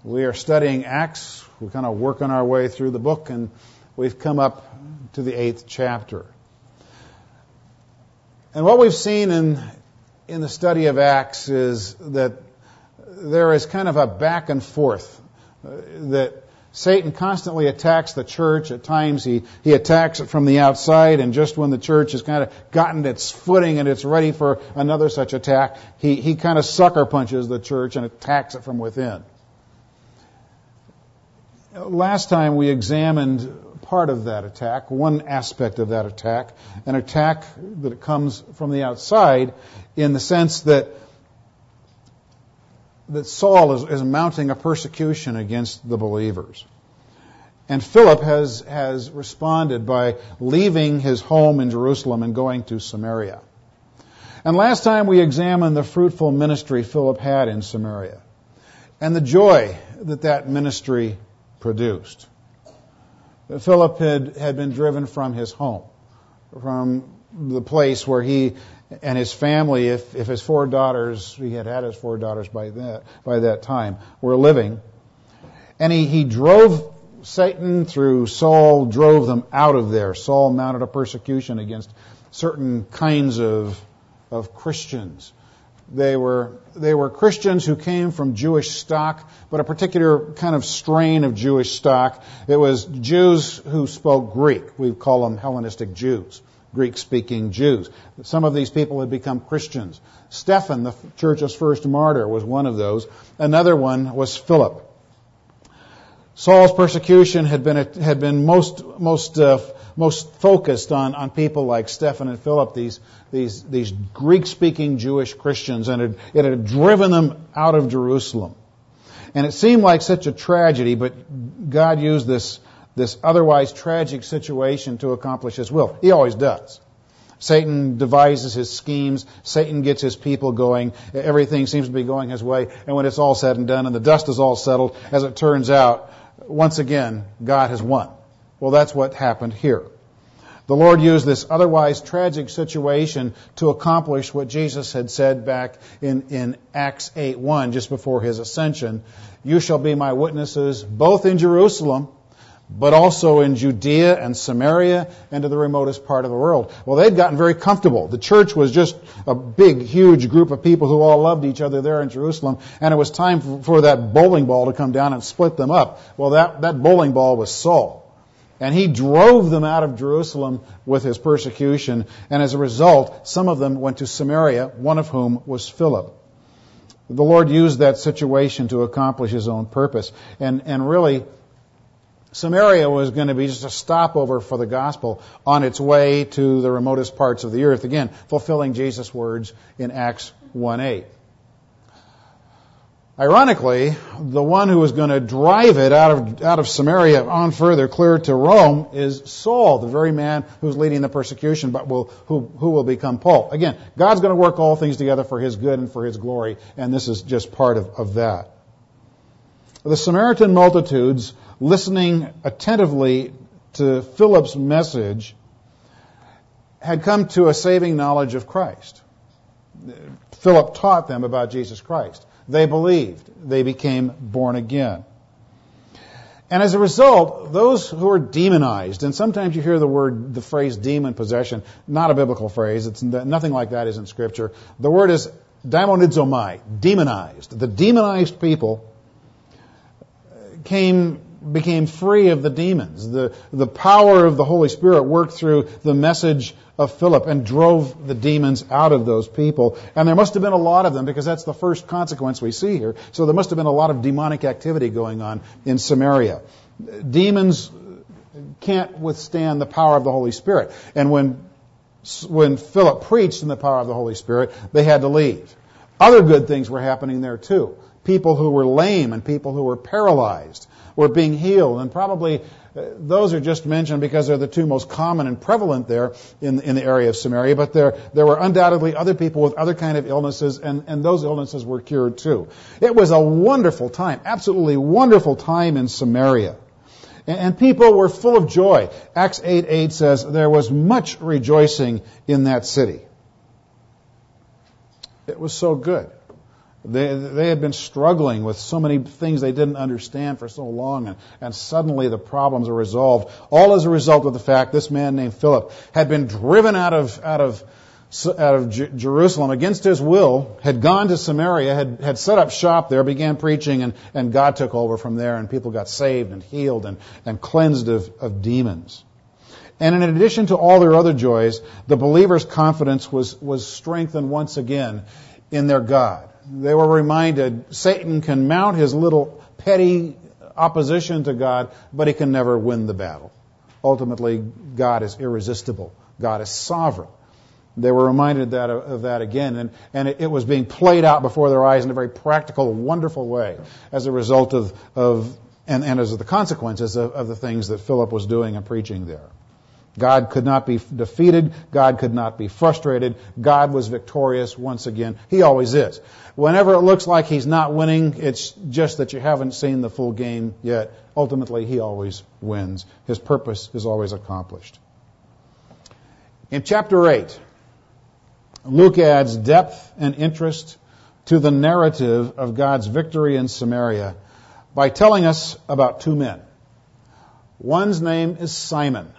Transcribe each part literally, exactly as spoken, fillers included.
We are studying Acts. We're kind of working our way through the book, and we've come up to the eighth chapter. And what we've seen in in the study of Acts is that there is kind of a back and forth, uh, that Satan constantly attacks the church. At times he, he attacks it from the outside, and just when the church has kind of gotten its footing and it's ready for another such attack, he, he kind of sucker punches the church and attacks it from within. Last time we examined part of that attack, one aspect of that attack, an attack that comes from the outside in the sense that that Saul is, is mounting a persecution against the believers. And Philip has, has responded by leaving his home in Jerusalem and going to Samaria. And last time we examined the fruitful ministry Philip had in Samaria and the joy that that ministry produced. Philip had, had been driven from his home, from the place where he and his family, if, if his four daughters, he had had his four daughters by that, by that time, were living. And he, he drove Satan through Saul, drove them out of there. Saul mounted a persecution against certain kinds of, of Christians. They were, they were Christians who came from Jewish stock, but a particular kind of strain of Jewish stock. It was Jews who spoke Greek. We call them Hellenistic Jews. Greek-speaking Jews. Some of these people had become Christians. Stephen, the church's first martyr, was one of those. Another one was Philip. Saul's persecution had been had been most most uh, most focused on, on people like Stephen and Philip, these these these Greek-speaking Jewish Christians, and it, it had driven them out of Jerusalem. And it seemed like such a tragedy, but God used this. this otherwise tragic situation to accomplish His will. He always does. Satan devises his schemes. Satan gets his people going. Everything seems to be going his way. And when it's all said and done and the dust is all settled, as it turns out, once again, God has won. Well, that's what happened here. The Lord used this otherwise tragic situation to accomplish what Jesus had said back in, in Acts eight one, just before His ascension. You shall be my witnesses both in Jerusalem, but also in Judea and Samaria and to the remotest part of the world. Well, they'd gotten very comfortable. The church was just a big, huge group of people who all loved each other there in Jerusalem, and it was time for, for that bowling ball to come down and split them up. Well, that, that bowling ball was Saul. And he drove them out of Jerusalem with his persecution, and as a result, some of them went to Samaria, one of whom was Philip. The Lord used that situation to accomplish His own purpose. And, and really, Samaria was going to be just a stopover for the gospel on its way to the remotest parts of the earth. Again, fulfilling Jesus' words in Acts one eight. Ironically, the one who was going to drive it out of out of Samaria on further, clear to Rome, is Saul, the very man who's leading the persecution, but will who who will become Paul. Again, God's going to work all things together for His good and for His glory, and this is just part of, of that. The Samaritan multitudes, listening attentively to Philip's message, had come to a saving knowledge of Christ. Philip taught them about Jesus Christ. They believed. They became born again. And as a result, those who are demonized, and sometimes you hear the word, the phrase demon possession, not a biblical phrase, it's nothing like that is in Scripture. The word is daimonizomai, demonized. The demonized people came became free of the demons. The, the power of the Holy Spirit worked through the message of Philip and drove the demons out of those people. And there must have been a lot of them, because that's the first consequence we see here. So there must have been a lot of demonic activity going on in Samaria. Demons can't withstand the power of the Holy Spirit. And when, when Philip preached in the power of the Holy Spirit, they had to leave. Other good things were happening there too. People who were lame and people who were paralyzed were being healed. And probably uh, those are just mentioned because they're the two most common and prevalent there in, in the area of Samaria. But there, there were undoubtedly other people with other kind of illnesses, and, and those illnesses were cured too. It was a wonderful time, absolutely wonderful time in Samaria. And, and people were full of joy. Acts eight eight says, there was much rejoicing in that city. It was so good. They, they had been struggling with so many things they didn't understand for so long, and, and suddenly the problems are resolved, all as a result of the fact this man named Philip had been driven out of out of out of J- Jerusalem against his will, had gone to Samaria, had, had set up shop there, began preaching, and, and God took over from there, and people got saved and healed and, and cleansed of, of demons. And in addition to all their other joys, the believers' confidence was, was strengthened once again in their God. They were reminded Satan can mount his little petty opposition to God, but he can never win the battle. Ultimately, God is irresistible. God is sovereign. They were reminded that of, of that again, and, and it, it was being played out before their eyes in a very practical, wonderful way as a result of, of and, and as the consequences of, of the things that Philip was doing and preaching there. God could not be defeated. God could not be frustrated. God was victorious once again. He always is. Whenever it looks like he's not winning, it's just that you haven't seen the full game yet. Ultimately, he always wins. His purpose is always accomplished. In chapter eight, Luke adds depth and interest to the narrative of God's victory in Samaria by telling us about two men. One's name is Simon.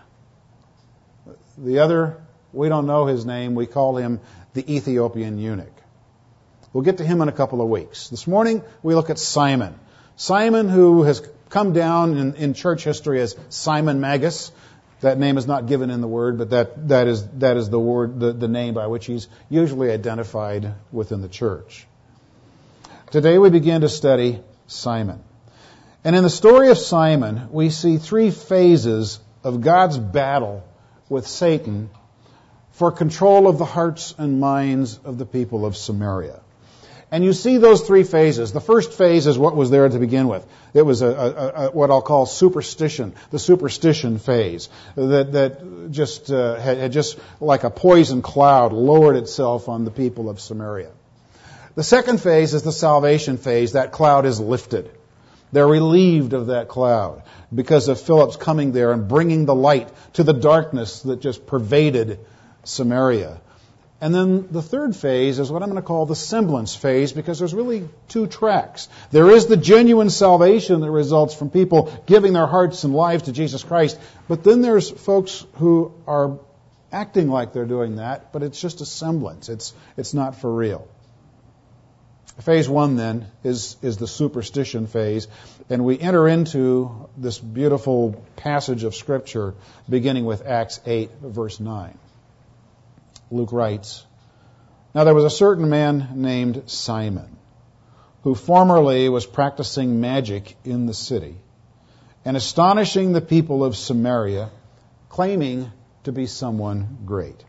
The other, we don't know his name. We call him the Ethiopian eunuch. We'll get to him in a couple of weeks. This morning, we look at Simon. Simon, who has come down in, in church history as Simon Magus. That name is not given in the Word, but that, that is that is the word, the, the name by which he's usually identified within the church. Today we begin to study Simon. And in the story of Simon, we see three phases of God's battle with Satan for control of the hearts and minds of the people of Samaria. And you see those three phases. The first phase is what was there to begin with. It was a, a, a what I'll call superstition, the superstition phase, that that just uh, had, had just like a poison cloud lowered itself on the people of Samaria. The second phase is the salvation phase. That cloud is lifted. They're relieved of that cloud because of Philip's coming there and bringing the light to the darkness that just pervaded Samaria. And then the third phase is what I'm going to call the semblance phase, because there's really two tracks. There is the genuine salvation that results from people giving their hearts and lives to Jesus Christ, but then there's folks who are acting like they're doing that, but it's just a semblance. It's it's not for real. Phase one, then, is, is the superstition phase, and we enter into this beautiful passage of Scripture beginning with Acts eight, verse nine. Luke writes, "Now there was a certain man named Simon, who formerly was practicing magic in the city, and astonishing the people of Samaria, claiming to be someone great."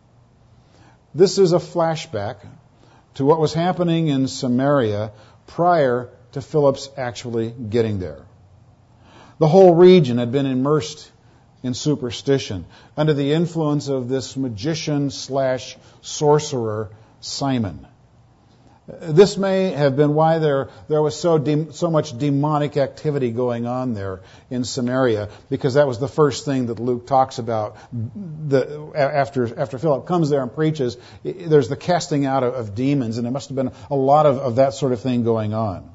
This is a flashback to what was happening in Samaria prior to Philip's actually getting there. The whole region had been immersed in superstition under the influence of this magician slash sorcerer Simon. This may have been why there there was so de- so much demonic activity going on there in Samaria, because that was the first thing that Luke talks about. The, after after Philip comes there and preaches, there's the casting out of, of demons, and there must have been a lot of, of that sort of thing going on.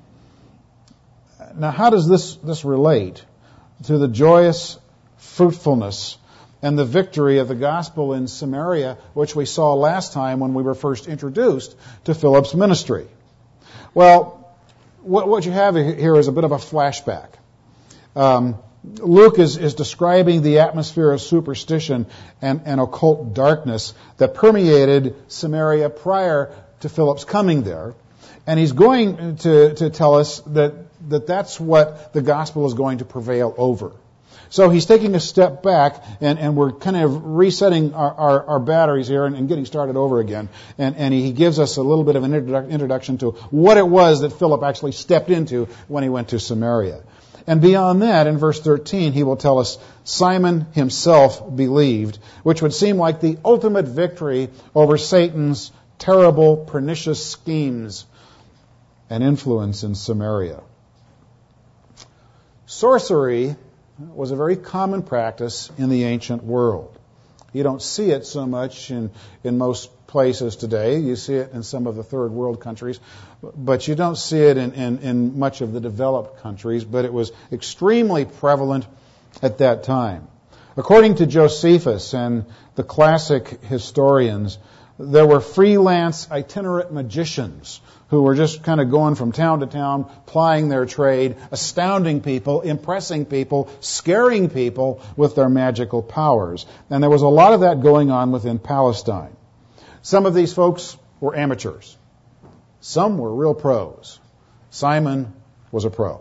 Now, how does this this relate to the joyous fruitfulness and the victory of the gospel in Samaria, which we saw last time when we were first introduced to Philip's ministry? Well, what, what you have here is a bit of a flashback. Um, Luke is, is describing the atmosphere of superstition and, and occult darkness that permeated Samaria prior to Philip's coming there. And he's going to, to tell us that, that that's what the gospel is going to prevail over. So he's taking a step back, and, and we're kind of resetting our, our, our batteries here and, and getting started over again. And, and he gives us a little bit of an introdu- introduction to what it was that Philip actually stepped into when he went to Samaria. And beyond that, in verse thirteen, he will tell us Simon himself believed, which would seem like the ultimate victory over Satan's terrible, pernicious schemes and influence in Samaria. Sorcery was a very common practice in the ancient world. You don't see it so much in, in most places today. You see it in some of the third world countries, but you don't see it in, in, in much of the developed countries, but it was extremely prevalent at that time. According to Josephus and the classic historians, there were freelance itinerant magicians who were just kind of going from town to town, plying their trade, astounding people, impressing people, scaring people with their magical powers. And there was a lot of that going on within Palestine. Some of these folks were amateurs. Some were real pros. Simon was a pro.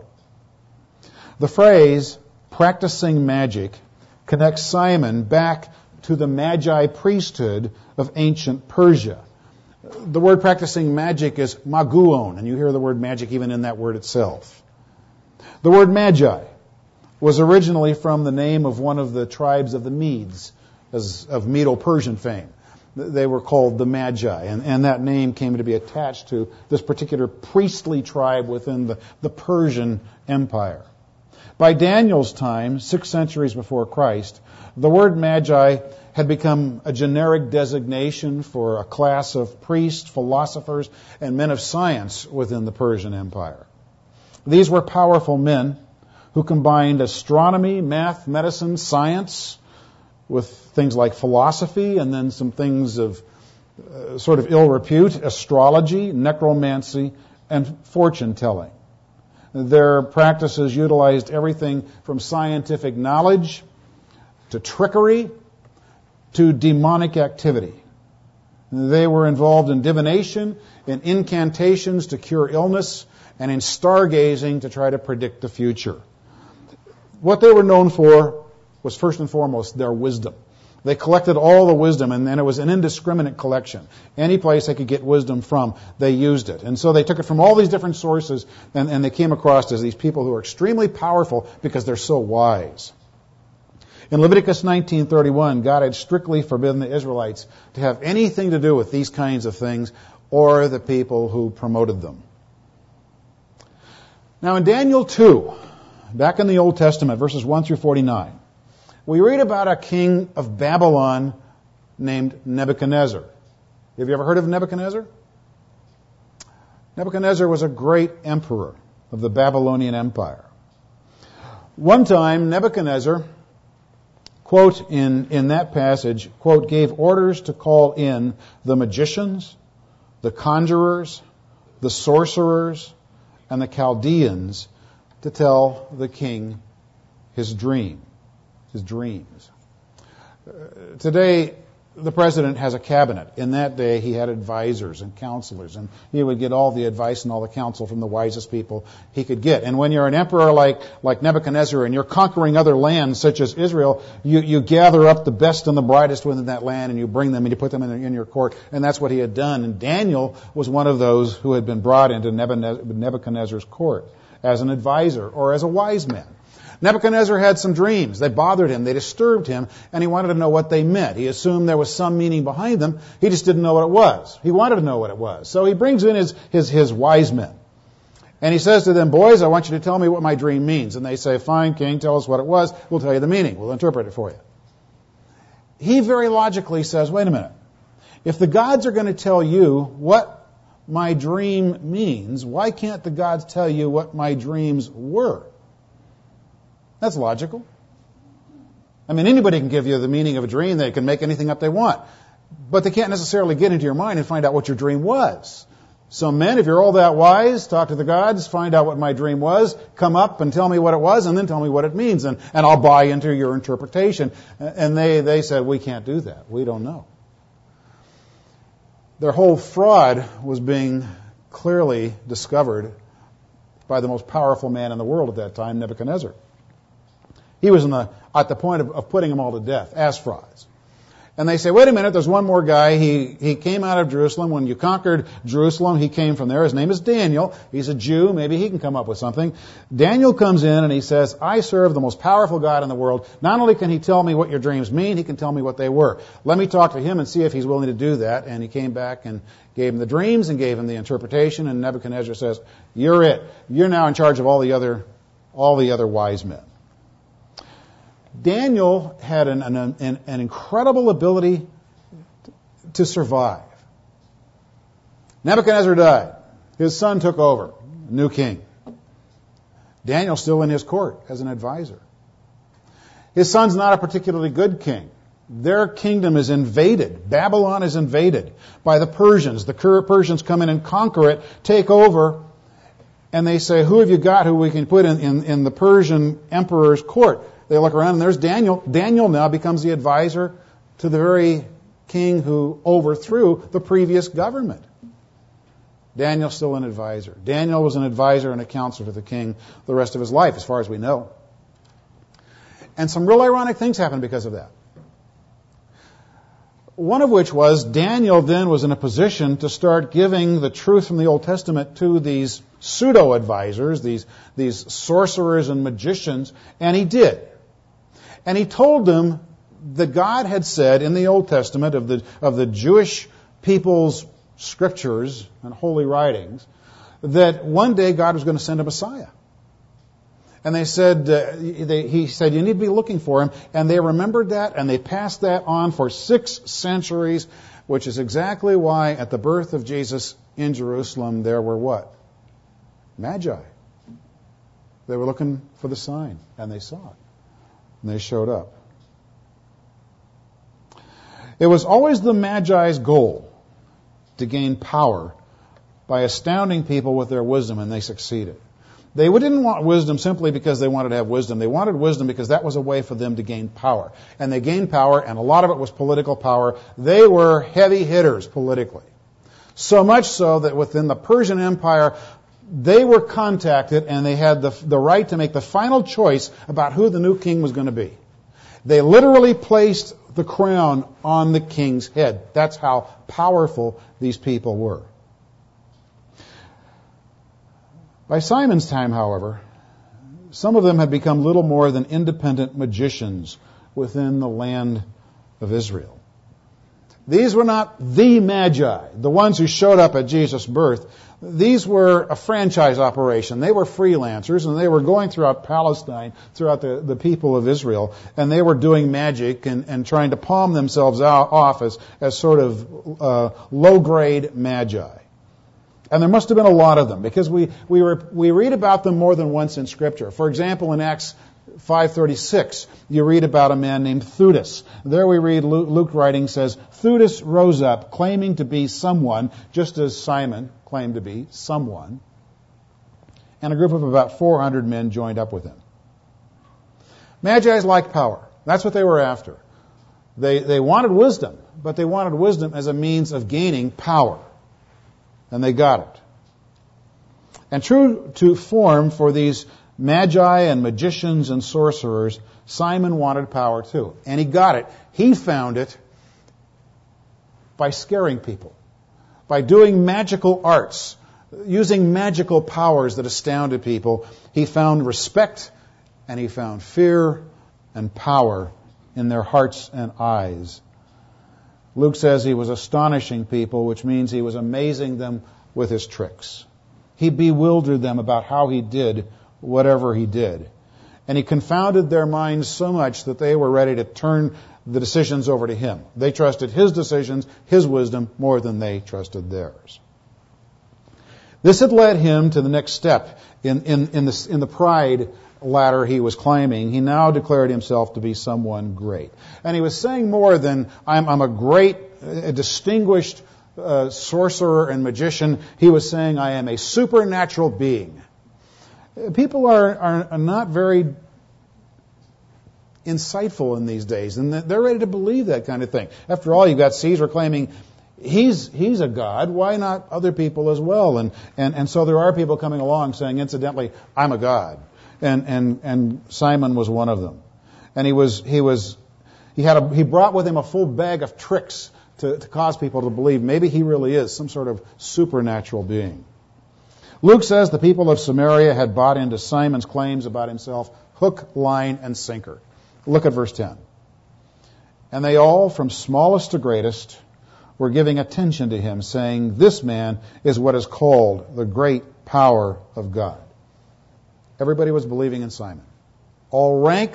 The phrase, practicing magic, connects Simon back to the Magi priesthood of ancient Persia. The word practicing magic is maguon, and you hear the word magic even in that word itself. The word magi was originally from the name of one of the tribes of the Medes, as of Medo-Persian fame. They were called the Magi, and, and that name came to be attached to this particular priestly tribe within the, the Persian Empire. By Daniel's time, six centuries before Christ, the word magi had become a generic designation for a class of priests, philosophers, and men of science within the Persian Empire. These were powerful men who combined astronomy, math, medicine, science, with things like philosophy, and then some things of uh, sort of ill repute, astrology, necromancy, and fortune-telling. Their practices utilized everything from scientific knowledge to trickery to demonic activity. They were involved in divination, in incantations to cure illness, and in stargazing to try to predict the future. What they were known for was first and foremost their wisdom. They collected all the wisdom, and then it was an indiscriminate collection. Any place they could get wisdom from, they used it. And so they took it from all these different sources, and, and they came across as these people who are extremely powerful because they're so wise. In Leviticus nineteen thirty-one, God had strictly forbidden the Israelites to have anything to do with these kinds of things or the people who promoted them. Now in Daniel two, back in the Old Testament, verses one through forty-nine, we read about a king of Babylon named Nebuchadnezzar. Have you ever heard of Nebuchadnezzar? Nebuchadnezzar was a great emperor of the Babylonian Empire. One time, Nebuchadnezzar, quote, in, in that passage, quote, gave orders to call in the magicians, the conjurers, the sorcerers, and the Chaldeans to tell the king his dream, his dreams. Uh, today, the president has a cabinet. In that day, he had advisors and counselors, and he would get all the advice and all the counsel from the wisest people he could get. And when you're an emperor like, like Nebuchadnezzar and you're conquering other lands such as Israel, you, you gather up the best and the brightest within that land and you bring them and you put them in, in your court. And that's what he had done. And Daniel was one of those who had been brought into Nebuchadnezzar's court as an advisor or as a wise man. Nebuchadnezzar had some dreams. They bothered him. They disturbed him, and he wanted to know what they meant. He assumed there was some meaning behind them. He just didn't know what it was. He wanted to know what it was. So he brings in his, his, his wise men. And he says to them, boys, I want you to tell me what my dream means. And they say, fine, king, tell us what it was. We'll tell you the meaning. We'll interpret it for you. He very logically says, wait a minute. If the gods are going to tell you what my dream means, why can't the gods tell you what my dreams were? That's logical. I mean, anybody can give you the meaning of a dream. They can make anything up they want. But they can't necessarily get into your mind and find out what your dream was. So men, if you're all that wise, talk to the gods, find out what my dream was, come up and tell me what it was, and then tell me what it means, and, and I'll buy into your interpretation. And they, they said, we can't do that. We don't know. Their whole fraud was being clearly discovered by the most powerful man in the world at that time, Nebuchadnezzar. He was in the, at the point of, of putting them all to death as frauds. And they say, wait a minute, there's one more guy. He, he came out of Jerusalem. When you conquered Jerusalem, he came from there. His name is Daniel. He's a Jew. Maybe he can come up with something. Daniel comes in and he says, I serve the most powerful God in the world. Not only can he tell me what your dreams mean, he can tell me what they were. Let me talk to him and see if he's willing to do that. And he came back and gave him the dreams and gave him the interpretation. And Nebuchadnezzar says, you're it. You're now in charge of all the other, all the other wise men. Daniel had an, an, an, an incredible ability to survive. Nebuchadnezzar died. His son took over, new king. Daniel's still in his court as an advisor. His son's not a particularly good king. Their kingdom is invaded. Babylon is invaded by the Persians. The Persians come in and conquer it, take over, and they say, who have you got who we can put in, in, in the Persian emperor's court? They look around and there's Daniel. Daniel now becomes the advisor to the very king who overthrew the previous government. Daniel's still an advisor. Daniel was an advisor and a counselor to the king the rest of his life, as far as we know. And some real ironic things happened because of that. One of which was Daniel then was in a position to start giving the truth from the Old Testament to these pseudo-advisors, these, these sorcerers and magicians, and he did. And he told them that God had said in the Old Testament of the, of the Jewish people's scriptures and holy writings that one day God was going to send a Messiah. And they said, uh, they, he said, you need to be looking for him. And they remembered that, and they passed that on for six centuries, which is exactly why at the birth of Jesus in Jerusalem there were what? Magi. They were looking for the sign, and they saw it. And they showed up. It was always the Magi's goal to gain power by astounding people with their wisdom, and they succeeded. They didn't want wisdom simply because they wanted to have wisdom. They wanted wisdom because that was a way for them to gain power. And they gained power, and a lot of it was political power. They were heavy hitters politically. So much so that within the Persian Empire, they were contacted, and they had the, the right to make the final choice about who the new king was going to be. They literally placed the crown on the king's head. That's how powerful these people were. By Simon's time, however, some of them had become little more than independent magicians within the land of Israel. These were not the Magi, the ones who showed up at Jesus' birth. These were a franchise operation. They were freelancers, and they were going throughout Palestine, throughout the, the people of Israel, and they were doing magic and, and trying to palm themselves out, off as, as sort of uh, low-grade Magi. And there must have been a lot of them, because we, we, were, we read about them more than once in Scripture. For example, in Acts five thirty-six, you read about a man named Theudas. There we read, Luke, Luke writing says, Theudas rose up, claiming to be someone, just as Simon claimed to be someone. And a group of about four hundred men joined up with him. Magi's liked power. That's what they were after. They, they wanted wisdom, but they wanted wisdom as a means of gaining power. And they got it. And true to form for these magi and magicians and sorcerers, Simon wanted power too. And he got it. He found it by scaring people, by doing magical arts, using magical powers that astounded people. He found respect, and he found fear and power in their hearts and eyes. Luke says he was astonishing people, which means he was amazing them with his tricks. He bewildered them about how he did whatever he did. And he confounded their minds so much that they were ready to turn the decisions over to him. They trusted his decisions, his wisdom, more than they trusted theirs. This had led him to the next step in, in, in, the, in the pride ladder he was climbing. He now declared himself to be someone great. And he was saying more than, I'm, I'm a great, a distinguished uh, sorcerer and magician. He was saying, I am a supernatural being. People are, are, are not very insightful in these days, and they're ready to believe that kind of thing. After all, you've got Caesar claiming he's he's a god. Why not other people as well? And and and so there are people coming along saying, incidentally, I'm a god. And and and Simon was one of them. And he was he was he had a, he brought with him a full bag of tricks to, to cause people to believe maybe he really is some sort of supernatural being. Luke says the people of Samaria had bought into Simon's claims about himself, hook, line, and sinker. Look at verse ten. And they all, from smallest to greatest, were giving attention to him, saying, this man is what is called the great power of God. Everybody was believing in Simon. All ranks,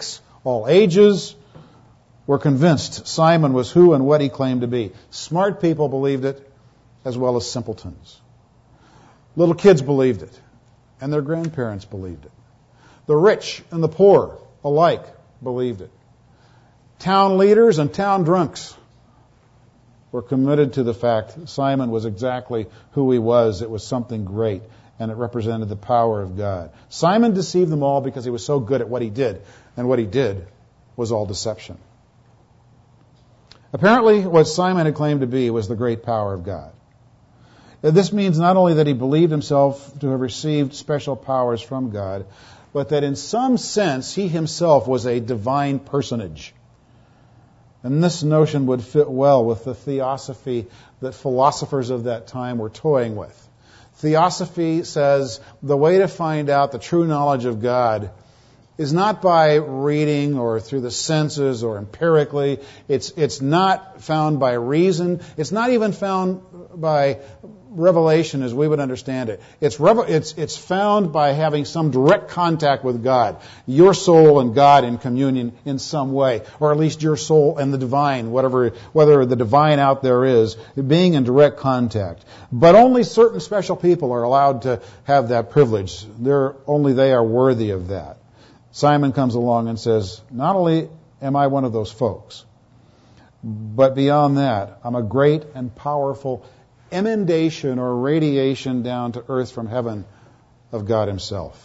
All ages were convinced Simon was who and what he claimed to be. Smart people believed it, as well as simpletons. Little kids believed it, and their grandparents believed it. The rich and the poor alike believed it. Town leaders and town drunks were committed to the fact Simon was exactly who he was. It was something great, and it represented the power of God. Simon deceived them all because he was so good at what he did, and what he did was all deception. Apparently, what Simon had claimed to be was the great power of God. This means not only that he believed himself to have received special powers from God, but that in some sense he himself was a divine personage. And this notion would fit well with the theosophy that philosophers of that time were toying with. Theosophy says the way to find out the true knowledge of God is not by reading or through the senses or empirically. It's, it's not found by reason. It's not even found by revelation as we would understand it. It's, revel- it's, it's found by having some direct contact with God. Your soul and God in communion in some way, or at least your soul and the divine, whatever, whether the divine out there is, being in direct contact. But only certain special people are allowed to have that privilege. They're, only they are worthy of that. Simon comes along and says, not only am I one of those folks, but beyond that, I'm a great and powerful emanation or radiation down to earth from heaven of God himself.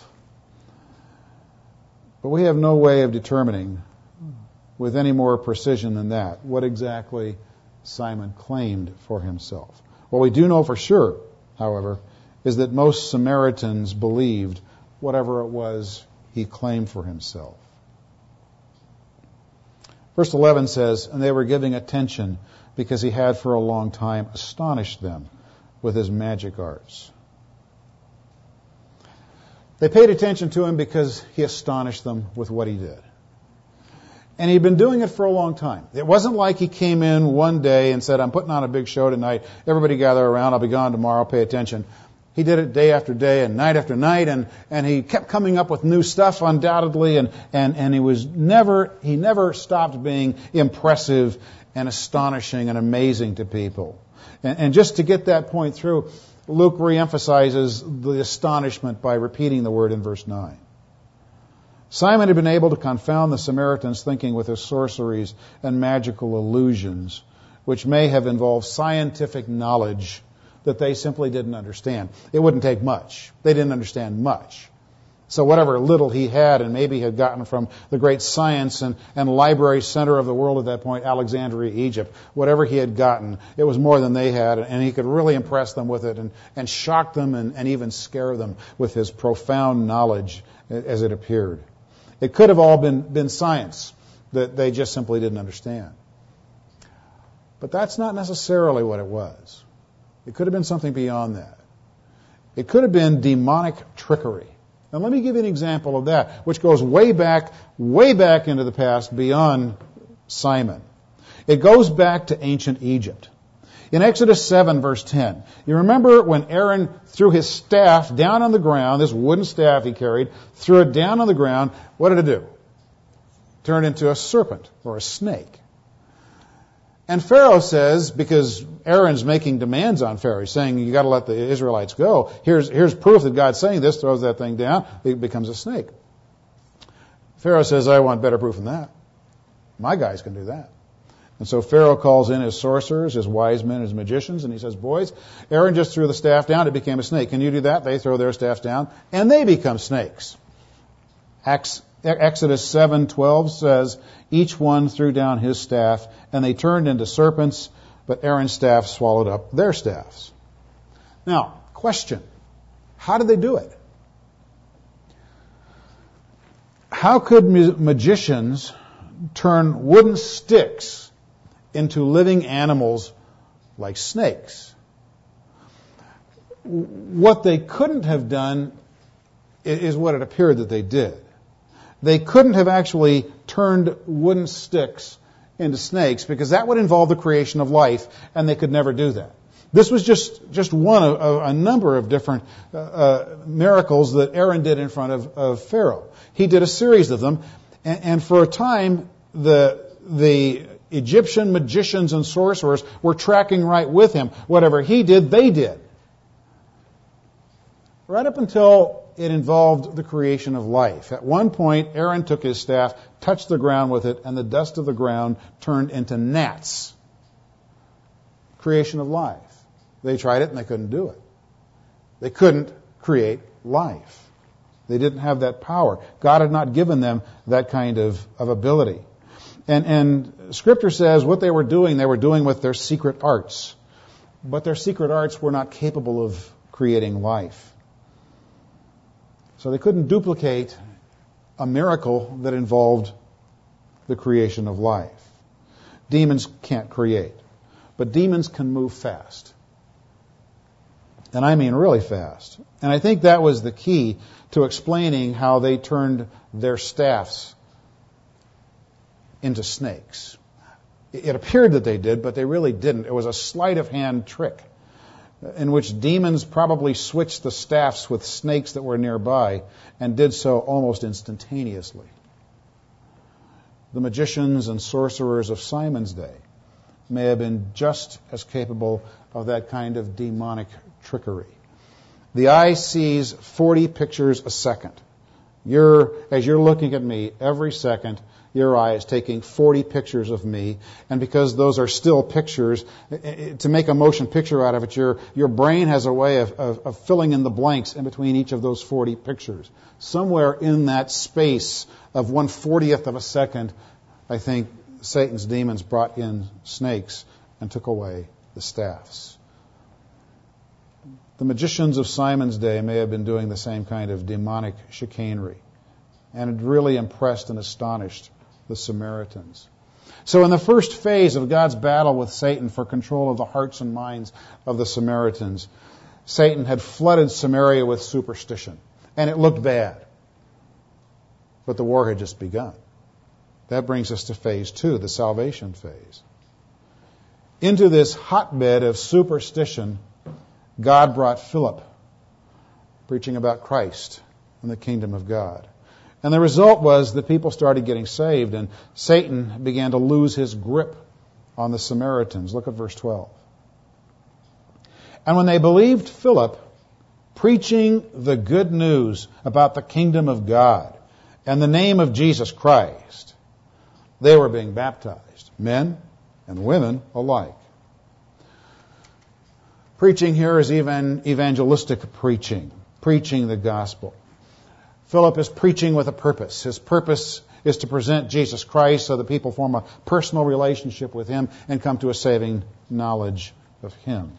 But we have no way of determining with any more precision than that what exactly Simon claimed for himself. What we do know for sure, however, is that most Samaritans believed whatever it was he claimed for himself. Verse eleven says, and they were giving attention because he had for a long time astonished them with his magic arts. They paid attention to him because he astonished them with what he did. And he'd been doing it for a long time. It wasn't like he came in one day and said, I'm putting on a big show tonight. Everybody gather around. I'll be gone tomorrow. Pay attention. He did it day after day and night after night, and, and he kept coming up with new stuff, undoubtedly, and, and, and he was never he never stopped being impressive and astonishing and amazing to people. And, and just to get that point through, Luke reemphasizes the astonishment by repeating the word in verse nine. Simon had been able to confound the Samaritans' thinking with his sorceries and magical illusions, which may have involved scientific knowledge that they simply didn't understand. It wouldn't take much. They didn't understand much. So whatever little he had and maybe had gotten from the great science and, and library center of the world at that point, Alexandria, Egypt, whatever he had gotten, it was more than they had, and he could really impress them with it and, and shock them and, and even scare them with his profound knowledge as it appeared. It could have all been, been science that they just simply didn't understand. But that's not necessarily what it was. It could have been something beyond that. It could have been demonic trickery. Now let me give you an example of that, which goes way back, way back into the past beyond Simon. It goes back to ancient Egypt. In Exodus seven, verse ten, you remember when Aaron threw his staff down on the ground, this wooden staff he carried, threw it down on the ground, what did it do? Turned into a serpent or a snake. And Pharaoh says, because Aaron's making demands on Pharaoh, he's saying, you got to let the Israelites go. Here's, here's proof that God's saying this, throws that thing down, it becomes a snake. Pharaoh says, I want better proof than that. My guys can do that. And so Pharaoh calls in his sorcerers, his wise men, his magicians, and he says, boys, Aaron just threw the staff down, it became a snake. Can you do that? They throw their staffs down, and they become snakes. Acts Exodus seven twelve says, each one threw down his staff, and they turned into serpents, but Aaron's staff swallowed up their staffs. Now, question. How did they do it? How could magicians turn wooden sticks into living animals like snakes? What they couldn't have done is what it appeared that they did. They couldn't have actually turned wooden sticks into snakes because that would involve the creation of life, and they could never do that. This was just, just one of a number of different uh, uh, miracles that Aaron did in front of, of Pharaoh. He did a series of them, And, and for a time, the the Egyptian magicians and sorcerers were tracking right with him. Whatever he did, they did. Right up until it involved the creation of life. At one point, Aaron took his staff, touched the ground with it, and the dust of the ground turned into gnats. Creation of life. They tried it and they couldn't do it. They couldn't create life. They didn't have that power. God had not given them that kind of, of ability. And, and Scripture says what they were doing, they were doing with their secret arts. But their secret arts were not capable of creating life. So they couldn't duplicate a miracle that involved the creation of life. Demons can't create, but demons can move fast. And I mean really fast. And I think that was the key to explaining how they turned their staffs into snakes. It appeared that they did, but they really didn't. It was a sleight of hand trick in which demons probably switched the staffs with snakes that were nearby and did so almost instantaneously. The magicians and sorcerers of Simon's day may have been just as capable of that kind of demonic trickery. The eye sees forty pictures a second. You're, as you're looking at me every second, your eye is taking forty pictures of me, and because those are still pictures, to make a motion picture out of it, your, your brain has a way of, of, of filling in the blanks in between each of those forty pictures. Somewhere in that space of one fortieth of a second, I think Satan's demons brought in snakes and took away the staffs. The magicians of Simon's day may have been doing the same kind of demonic chicanery, and it really impressed and astonished the Samaritans. So in the first phase of God's battle with Satan for control of the hearts and minds of the Samaritans, Satan had flooded Samaria with superstition, and it looked bad. But the war had just begun. That brings us to phase two, the salvation phase. Into this hotbed of superstition, God brought Philip, preaching about Christ and the kingdom of God. And the result was that people started getting saved, and Satan began to lose his grip on the Samaritans. Look at verse twelve. And when they believed Philip, preaching the good news about the kingdom of God and the name of Jesus Christ, they were being baptized, men and women alike. Preaching here is even evangelistic preaching, preaching the gospel. Philip is preaching with a purpose. His purpose is to present Jesus Christ so that people form a personal relationship with Him and come to a saving knowledge of Him.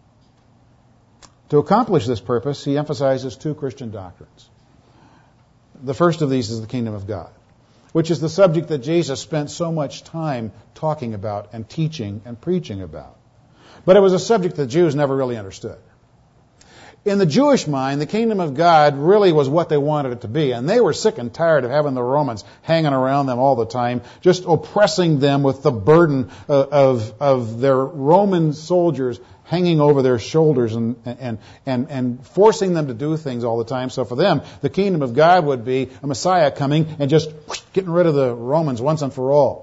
To accomplish this purpose, he emphasizes two Christian doctrines. The first of these is the kingdom of God, which is the subject that Jesus spent so much time talking about and teaching and preaching about. But it was a subject that Jews never really understood. In the Jewish mind, the kingdom of God really was what they wanted it to be, and they were sick and tired of having the Romans hanging around them all the time, just oppressing them with the burden of, of, of their Roman soldiers hanging over their shoulders and, and, and, and forcing them to do things all the time. So for them, the kingdom of God would be a Messiah coming and just getting rid of the Romans once and for all.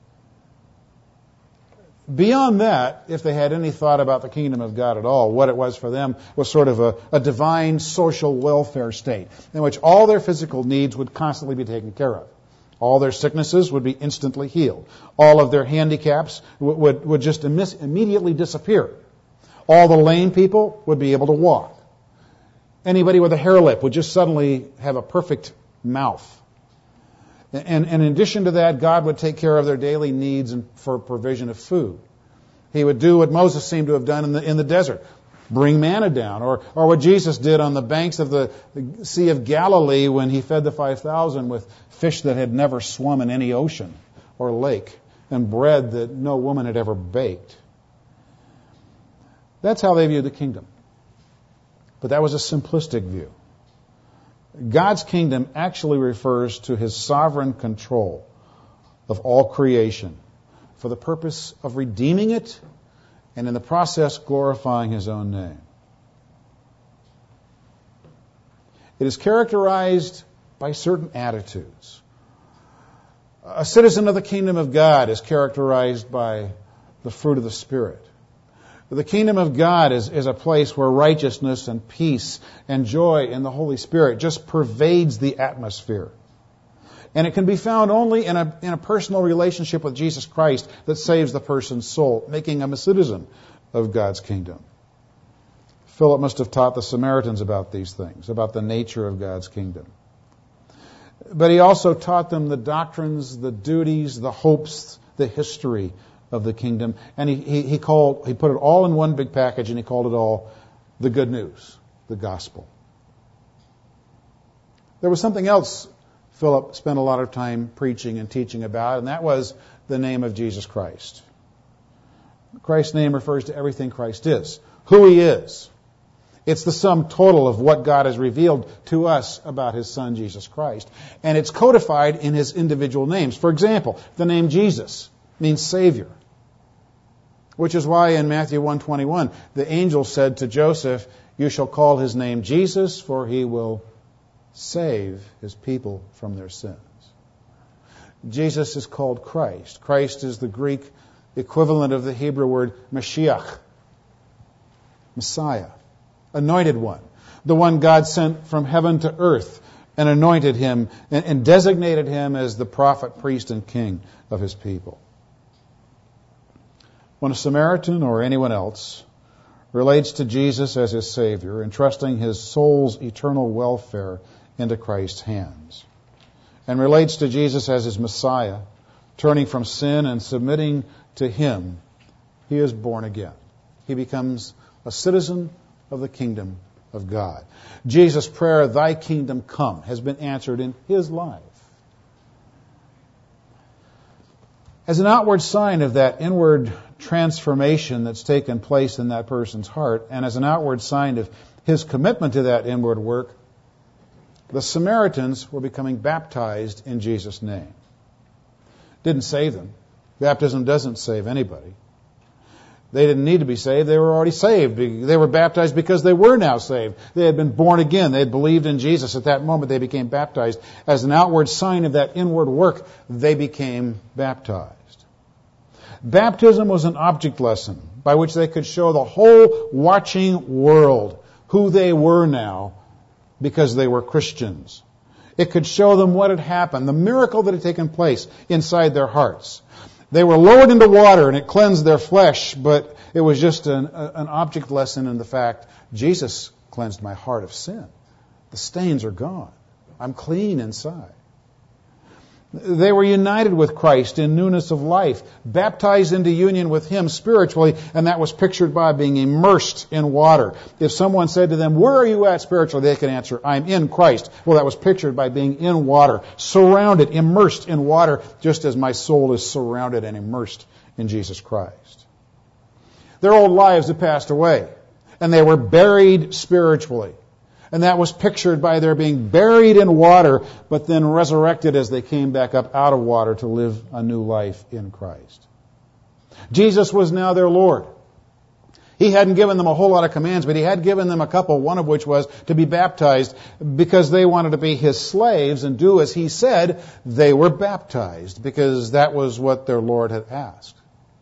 Beyond that, if they had any thought about the kingdom of God at all, what it was for them was sort of a, a divine social welfare state in which all their physical needs would constantly be taken care of. All their sicknesses would be instantly healed. All of their handicaps would, would, would just imis- immediately disappear. All the lame people would be able to walk. Anybody with a hair lip would just suddenly have a perfect mouth. And, and in addition to that, God would take care of their daily needs and for provision of food. He would do what Moses seemed to have done in the, in the desert, bring manna down, or, or what Jesus did on the banks of the, the Sea of Galilee when he fed the five thousand with fish that had never swum in any ocean or lake, and bread that no woman had ever baked. That's how they viewed the kingdom. But that was a simplistic view. God's kingdom actually refers to His sovereign control of all creation for the purpose of redeeming it and in the process glorifying His own name. It is characterized by certain attitudes. A citizen of the kingdom of God is characterized by the fruit of the Spirit. The kingdom of God is, is a place where righteousness and peace and joy in the Holy Spirit just pervades the atmosphere. And it can be found only in a, in a personal relationship with Jesus Christ that saves the person's soul, making him a citizen of God's kingdom. Philip must have taught the Samaritans about these things, about the nature of God's kingdom. But he also taught them the doctrines, the duties, the hopes, the history of the kingdom. And he, he, he called, he put it all in one big package, and he called it all the good news, the gospel. There was something else Philip spent a lot of time preaching and teaching about, and that was the name of Jesus Christ. Christ's name refers to everything Christ is, who he is. It's the sum total of what God has revealed to us about his Son, Jesus Christ. And it's codified in his individual names. For example, the name Jesus means Savior, which is why in Matthew one twenty-one, the angel said to Joseph, "You shall call his name Jesus, for he will save his people from their sins." Jesus is called Christ. Christ is the Greek equivalent of the Hebrew word Mashiach, Messiah, anointed one, the one God sent from heaven to earth and anointed him and, and designated him as the prophet, priest, and king of his people. When a Samaritan or anyone else relates to Jesus as his Savior, entrusting his soul's eternal welfare into Christ's hands, and relates to Jesus as his Messiah, turning from sin and submitting to him, he is born again. He becomes a citizen of the kingdom of God. Jesus' prayer, "Thy kingdom come," has been answered in his life. As an outward sign of that inward transformation that's taken place in that person's heart, and as an outward sign of his commitment to that inward work, the Samaritans were becoming baptized in Jesus' name. Didn't save them. Baptism doesn't save anybody. They didn't need to be saved. They were already saved. They were baptized because they were now saved. They had been born again. They had believed in Jesus. At that moment, they became baptized. As an outward sign of that inward work, they became baptized. Baptism was an object lesson by which they could show the whole watching world who they were now because they were Christians. It could show them what had happened, the miracle that had taken place inside their hearts. They were lowered into water and it cleansed their flesh, but it was just an, an object lesson in the fact, Jesus cleansed my heart of sin. The stains are gone. I'm clean inside. They were united with Christ in newness of life, baptized into union with him spiritually, and that was pictured by being immersed in water. If someone said to them, "Where are you at spiritually?" they could answer, "I'm in Christ." Well, that was pictured by being in water, surrounded, immersed in water, just as my soul is surrounded and immersed in Jesus Christ. Their old lives had passed away, and they were buried spiritually. And that was pictured by their being buried in water, but then resurrected as they came back up out of water to live a new life in Christ. Jesus was now their Lord. He hadn't given them a whole lot of commands, but he had given them a couple, one of which was to be baptized because they wanted to be his slaves and do as he said. They were baptized because that was what their Lord had asked.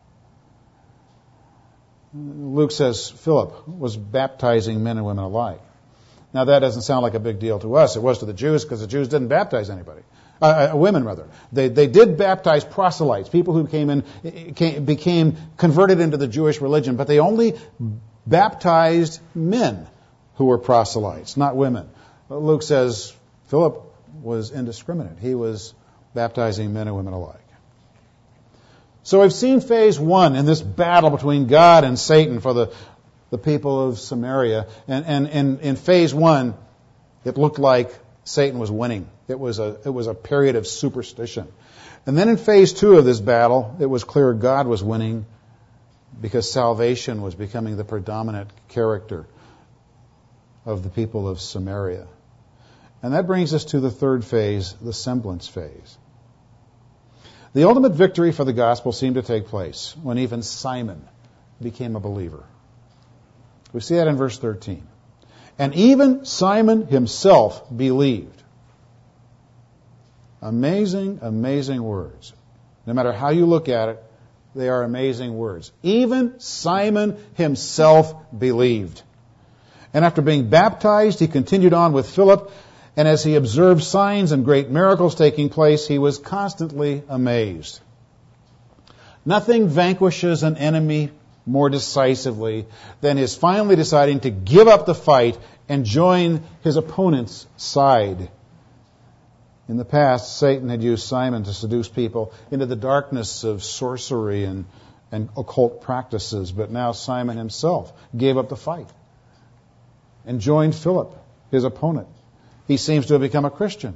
Luke says Philip was baptizing men and women alike. Now, that doesn't sound like a big deal to us. It was to the Jews because the Jews didn't baptize anybody. Uh, uh, women, rather. They they did baptize proselytes, people who came in, came, became converted into the Jewish religion, but they only baptized men who were proselytes, not women. Luke says Philip was indiscriminate. He was baptizing men and women alike. So we've seen phase one in this battle between God and Satan for the the people of Samaria. And, and, and in phase one, it looked like Satan was winning. It was a it was a period of superstition. And then in phase two of this battle, it was clear God was winning because salvation was becoming the predominant character of the people of Samaria. And that brings us to the third phase, the semblance phase. The ultimate victory for the gospel seemed to take place when even Simon became a believer. We see that in verse thirteen. And even Simon himself believed. Amazing, amazing words. No matter how you look at it, they are amazing words. Even Simon himself believed. And after being baptized, he continued on with Philip, and as he observed signs and great miracles taking place, he was constantly amazed. Nothing vanquishes an enemy more decisively than his finally deciding to give up the fight and join his opponent's side. In the past, Satan had used Simon to seduce people into the darkness of sorcery and, and occult practices, but now Simon himself gave up the fight and joined Philip, his opponent. He seems to have become a Christian.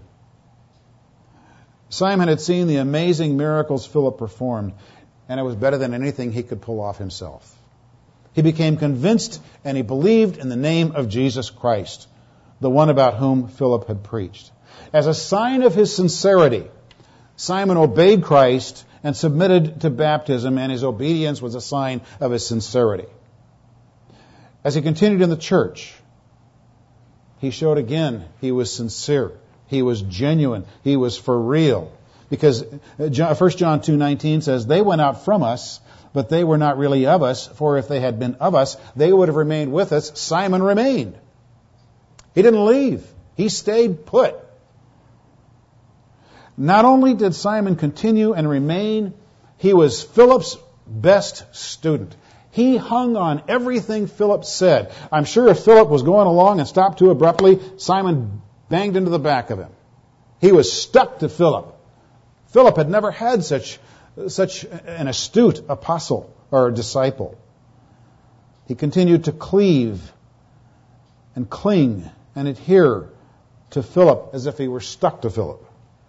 Simon had seen the amazing miracles Philip performed, and it was better than anything he could pull off himself. He became convinced, and he believed in the name of Jesus Christ, the one about whom Philip had preached. As a sign of his sincerity, Simon obeyed Christ and submitted to baptism, and his obedience was a sign of his sincerity. As he continued in the church, he showed again he was sincere, he was genuine, he was for real. Because First John two nineteen says, they went out from us, but they were not really of us, for if they had been of us, they would have remained with us. Simon remained. He didn't leave. He stayed put. Not only did Simon continue and remain, he was Philip's best student. He hung on everything Philip said. I'm sure if Philip was going along and stopped too abruptly, Simon banged into the back of him. He was stuck to Philip. Philip had never had such, such an astute apostle or disciple. He continued to cleave and cling and adhere to Philip as if he were stuck to Philip.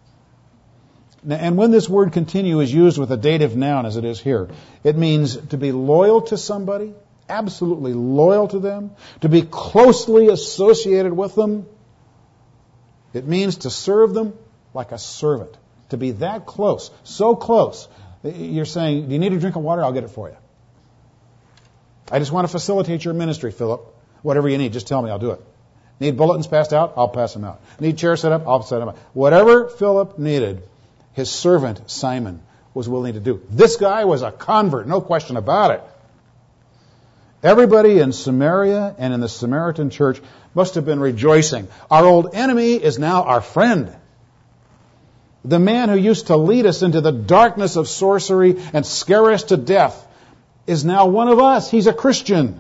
And when this word continue is used with a dative noun, as it is here, it means to be loyal to somebody, absolutely loyal to them, to be closely associated with them. It means to serve them like a servant, to be that close, so close. You're saying, do you need a drink of water? I'll get it for you. I just want to facilitate your ministry, Philip. Whatever you need, just tell me, I'll do it. Need bulletins passed out? I'll pass them out. Need chairs set up? I'll set them up. Whatever Philip needed, his servant Simon was willing to do. This guy was a convert, no question about it. Everybody in Samaria and in the Samaritan church must have been rejoicing. Our old enemy is now our friend. The man who used to lead us into the darkness of sorcery and scare us to death is now one of us. He's a Christian.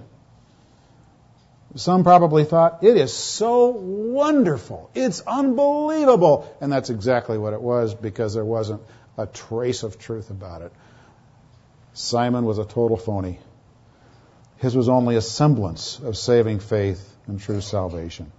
Some probably thought, it is so wonderful. It's unbelievable. And that's exactly what it was, because there wasn't a trace of truth about it. Simon was a total phony. His was only a semblance of saving faith and true salvation.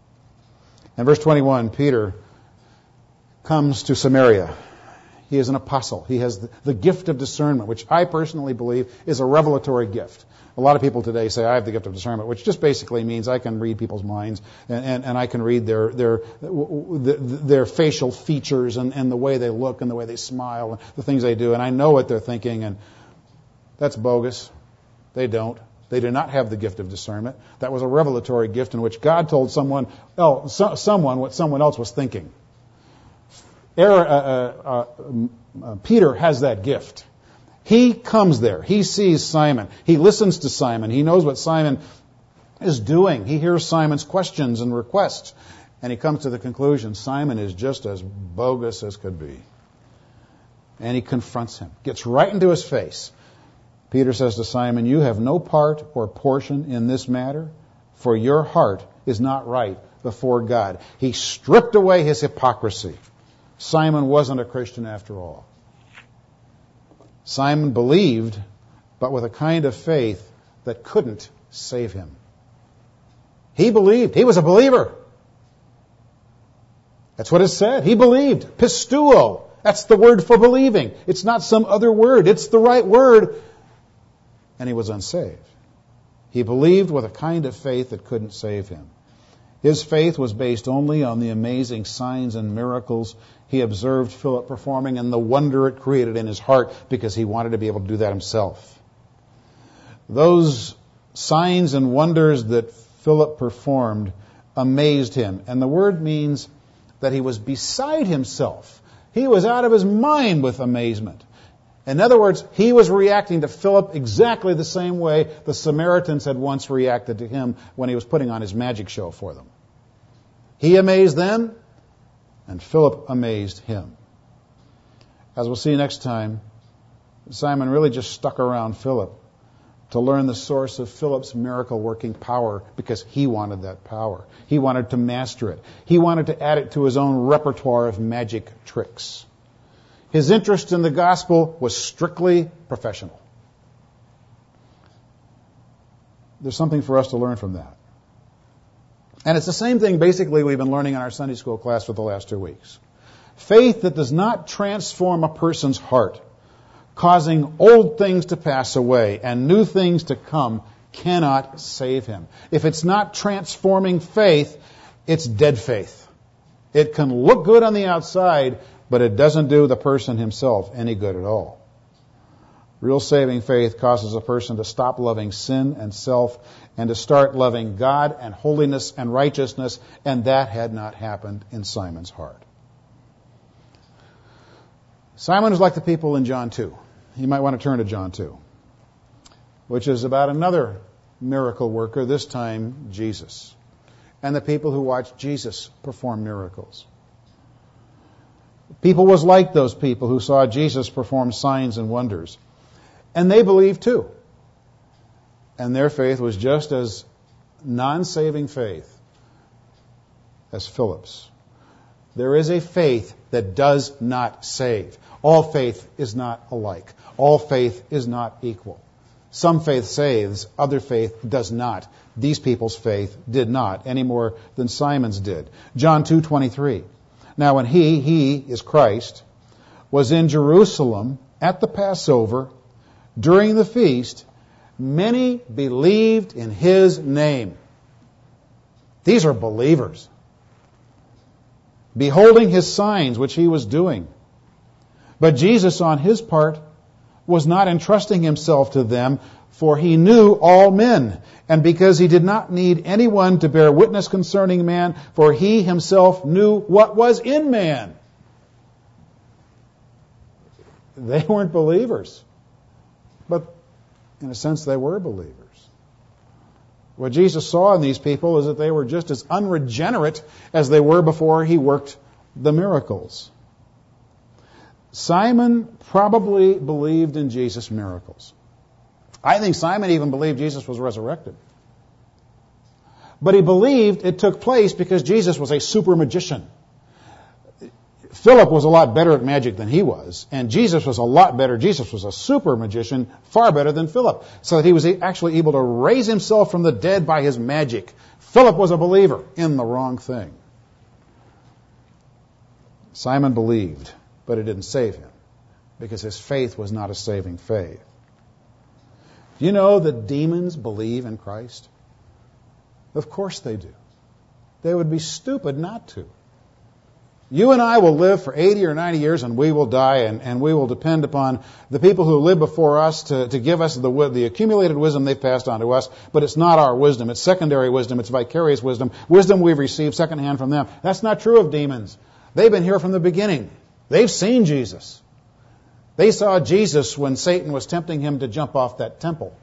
In verse twenty-one, Peter comes to Samaria. He is an apostle. He has the gift of discernment, which I personally believe is a revelatory gift. A lot of people today say, I have the gift of discernment, which just basically means I can read people's minds and, and, and I can read their their their facial features and, and the way they look and the way they smile and the things they do. And I know what they're thinking, and that's bogus. They don't. They do not have the gift of discernment. That was a revelatory gift in which God told someone, oh, so, someone what someone else was thinking. Aaron, uh, uh, uh, Peter has that gift. He comes there. He sees Simon. He listens to Simon. He knows what Simon is doing. He hears Simon's questions and requests. And he comes to the conclusion, Simon is just as bogus as could be. And he confronts him. Gets right into his face. Peter says to Simon, you have no part or portion in this matter, for your heart is not right before God. He stripped away his hypocrisy. Simon wasn't a Christian after all. Simon believed, but with a kind of faith that couldn't save him. He believed. He was a believer. That's what it said. He believed. Pistuo. That's the word for believing. It's not some other word. It's the right word. And he was unsaved. He believed with a kind of faith that couldn't save him. His faith was based only on the amazing signs and miracles he observed Philip performing and the wonder it created in his heart, because he wanted to be able to do that himself. Those signs and wonders that Philip performed amazed him. And the word means that he was beside himself. He was out of his mind with amazement. In other words, he was reacting to Philip exactly the same way the Samaritans had once reacted to him when he was putting on his magic show for them. He amazed them, and Philip amazed him. As we'll see next time, Simon really just stuck around Philip to learn the source of Philip's miracle-working power because he wanted that power. He wanted to master it. He wanted to add it to his own repertoire of magic tricks. His interest in the gospel was strictly professional. There's something for us to learn from that. And it's the same thing basically we've been learning in our Sunday school class for the last two weeks. Faith that does not transform a person's heart, causing old things to pass away and new things to come, cannot save him. If it's not transforming faith, it's dead faith. It can look good on the outside, but it doesn't do the person himself any good at all. Real saving faith causes a person to stop loving sin and self and to start loving God and holiness and righteousness, and that had not happened in Simon's heart. Simon is like the people in John two. You might want to turn to John two, which is about another miracle worker, this time Jesus, and the people who watched Jesus perform miracles. People was like those people who saw Jesus perform signs and wonders. And they believed too. And their faith was just as non-saving faith as Philip's. There is a faith that does not save. All faith is not alike. All faith is not equal. Some faith saves, other faith does not. These people's faith did not, any more than Simon's did. John two twenty-three. Now when he, he is Christ, was in Jerusalem at the Passover during the feast, many believed in his name. These are believers. Beholding his signs which he was doing. But Jesus on his part was not entrusting himself to them, for he knew all men, and because he did not need anyone to bear witness concerning man, for he himself knew what was in man. They weren't believers, but in a sense they were believers. What Jesus saw in these people is that they were just as unregenerate as they were before he worked the miracles. Simon probably believed in Jesus' miracles. I think Simon even believed Jesus was resurrected. But he believed it took place because Jesus was a super magician. Philip was a lot better at magic than he was, and Jesus was a lot better. Jesus was a super magician, far better than Philip, so that he was actually able to raise himself from the dead by his magic. Philip was a believer in the wrong thing. Simon believed, but it didn't save him, because his faith was not a saving faith. Do you know that demons believe in Christ? Of course they do. They would be stupid not to. You and I will live for eighty or ninety years and we will die, and, and we will depend upon the people who live before us to, to give us the, the accumulated wisdom they've passed on to us, but it's not our wisdom. It's secondary wisdom. It's vicarious wisdom. Wisdom we've received secondhand from them. That's not true of demons. They've been here from the beginning. They've seen Jesus. They saw Jesus when Satan was tempting him to jump off that temple.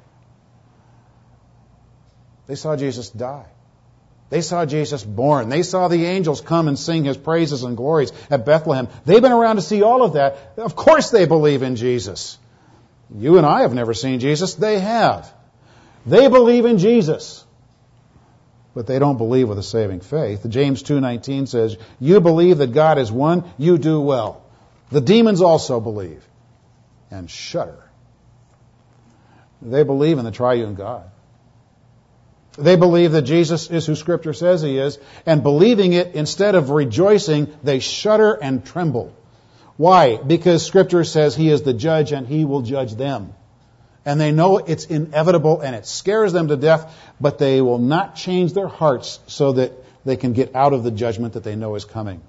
They saw Jesus die. They saw Jesus born. They saw the angels come and sing his praises and glories at Bethlehem. They've been around to see all of that. Of course they believe in Jesus. You and I have never seen Jesus. They have. They believe in Jesus. But they don't believe with a saving faith. James two nineteen says, you believe that God is one, you do well. The demons also believe and shudder. They believe in the triune God. They believe that Jesus is who Scripture says he is, and believing it, instead of rejoicing, they shudder and tremble. Why? Because Scripture says he is the judge and he will judge them. And they know it's inevitable and it scares them to death, but they will not change their hearts so that they can get out of the judgment that they know is coming.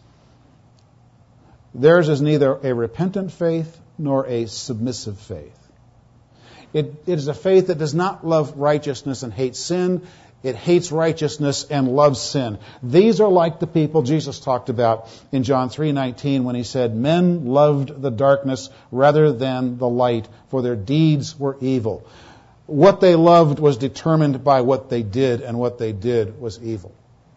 Theirs is neither a repentant faith nor a submissive faith. It, it is a faith that does not love righteousness and hate sin. It hates righteousness and loves sin. These are like the people Jesus talked about in John three nineteen when he said, men loved the darkness rather than the light, for their deeds were evil. What they loved was determined by what they did, and what they did was evil.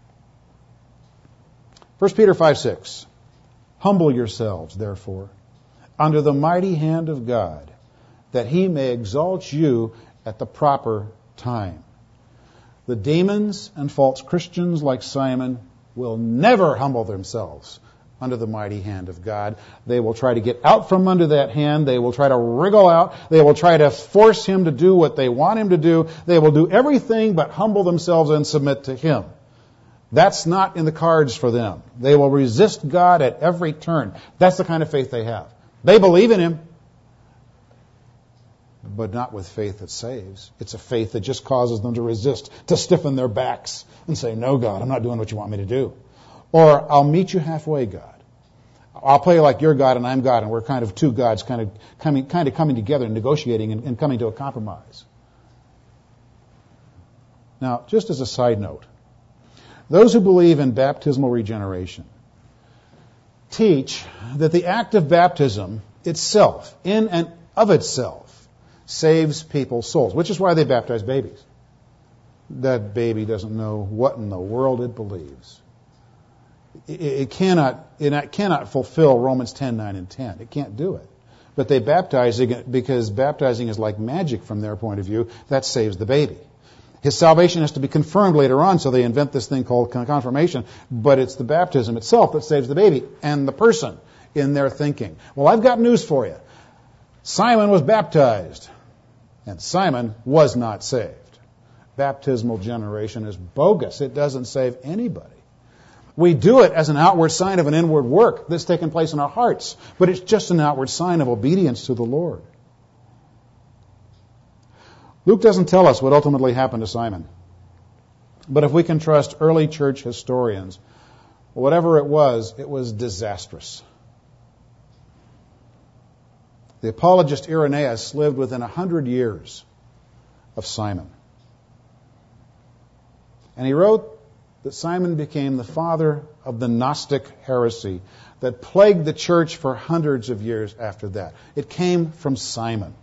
First Peter five six, humble yourselves, therefore, under the mighty hand of God, that he may exalt you at the proper time. The demons and false Christians like Simon will never humble themselves under the mighty hand of God. They will try to get out from under that hand. They will try to wriggle out. They will try to force him to do what they want him to do. They will do everything but humble themselves and submit to him. That's not in the cards for them. They will resist God at every turn. That's the kind of faith they have. They believe in him, but not with faith that saves. It's a faith that just causes them to resist, to stiffen their backs and say, no, God, I'm not doing what you want me to do. Or, I'll meet you halfway, God. I'll play like you're God and I'm God, and we're kind of two gods kind of coming, kind of coming together and negotiating and, and coming to a compromise. Now, just as a side note, those who believe in baptismal regeneration teach that the act of baptism itself, in and of itself, saves people's souls, which is why they baptize babies. That baby doesn't know what in the world it believes. It, it cannot it cannot fulfill Romans ten, nine, and ten. It can't do it. But they baptize it because baptizing is like magic from their point of view. That saves the baby. His salvation has to be confirmed later on, so they invent this thing called confirmation. But it's the baptism itself that saves the baby and the person in their thinking. Well, I've got news for you. Simon was baptized, and Simon was not saved. Baptismal generation is bogus. It doesn't save anybody. We do it as an outward sign of an inward work that's taken place in our hearts, but it's just an outward sign of obedience to the Lord. Luke doesn't tell us what ultimately happened to Simon. But if we can trust early church historians, whatever it was, it was disastrous. The apologist Irenaeus lived within a hundred years of Simon. And he wrote that Simon became the father of the Gnostic heresy that plagued the church for hundreds of years after that. It came from Simon.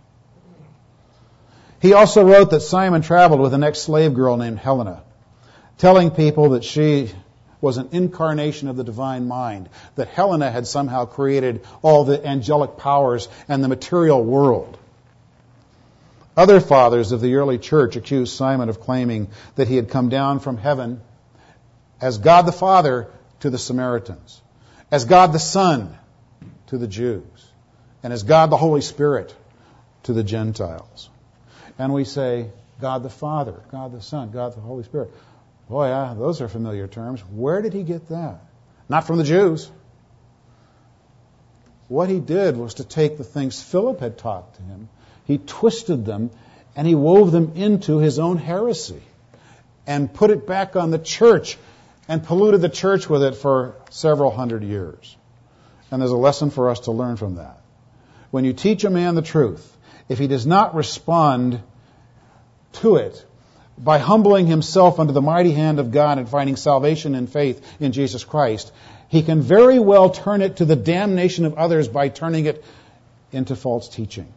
He also wrote that Simon traveled with an ex-slave girl named Helena, telling people that she was an incarnation of the divine mind, that Helena had somehow created all the angelic powers and the material world. Other fathers of the early church accused Simon of claiming that he had come down from heaven as God the Father to the Samaritans, as God the Son to the Jews, and as God the Holy Spirit to the Gentiles. And we say, God the Father, God the Son, God the Holy Spirit. Boy, yeah, those are familiar terms. Where did he get that? Not from the Jews. What he did was to take the things Philip had taught to him, he twisted them, and he wove them into his own heresy and put it back on the church and polluted the church with it for several hundred years. And there's a lesson for us to learn from that. When you teach a man the truth, if he does not respond to it by humbling himself under the mighty hand of God and finding salvation and faith in Jesus Christ, he can very well turn it to the damnation of others by turning it into false teaching.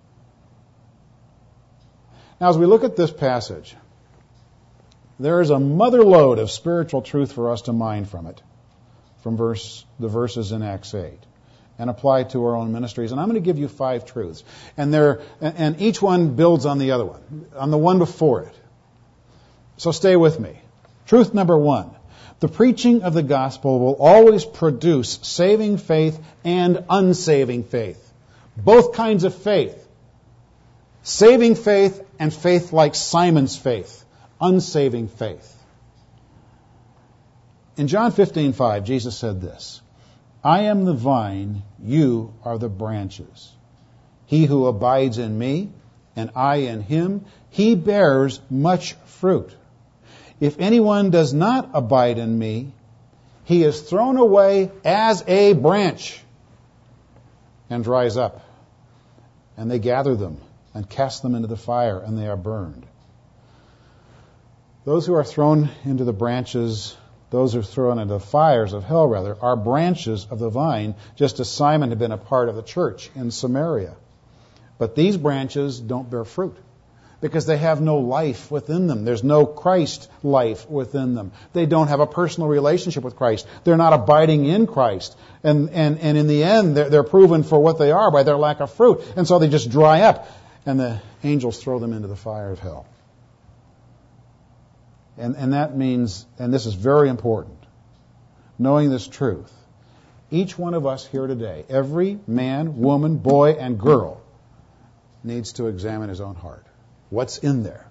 Now, as we look at this passage, there is a mother lode of spiritual truth for us to mine from it, from verse the verses in Acts eight, and apply to our own ministries. And I'm going to give you five truths, and they're and each one builds on the other one, on the one before it. So stay with me. Truth number one: the preaching of the gospel will always produce saving faith and unsaving faith, both kinds of faith. Saving faith and faith like Simon's faith, unsaving faith. In John fifteen five, Jesus said this: I am the vine, you are the branches. He who abides in me, and I in him, he bears much fruit. If anyone does not abide in me, he is thrown away as a branch and dries up. And they gather them and cast them into the fire, and they are burned. Those who are thrown into the branches, those who are thrown into the fires of hell, rather, are branches of the vine, just as Simon had been a part of the church in Samaria. But these branches don't bear fruit because they have no life within them. There's no Christ life within them. They don't have a personal relationship with Christ. They're not abiding in Christ. And, and, and in the end, they're, they're proven for what they are by their lack of fruit. And so they just dry up. And the angels throw them into the fire of hell. And, and that means, and this is very important, knowing this truth, each one of us here today, every man, woman, boy, and girl, needs to examine his own heart. What's in there?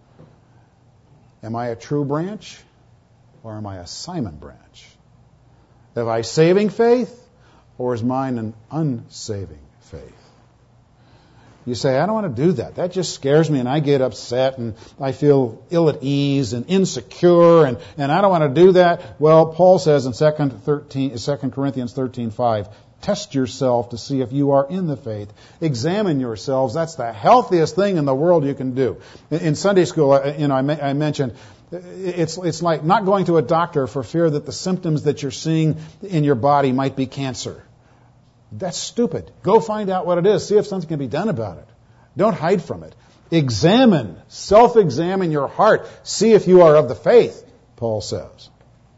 Am I a true branch or am I a Simon branch? Have I saving faith or is mine an unsaving faith? You say, I don't want to do that. That just scares me and I get upset and I feel ill at ease and insecure and, and I don't want to do that. Well, Paul says in Second Corinthians thirteen five, test yourself to see if you are in the faith. Examine yourselves. That's the healthiest thing in the world you can do. In Sunday school, you know, I mentioned it's it's like not going to a doctor for fear that the symptoms that you're seeing in your body might be cancer. That's stupid. Go find out what it is. See if something can be done about it. Don't hide from it. Examine, self-examine your heart. See if you are of the faith, Paul says.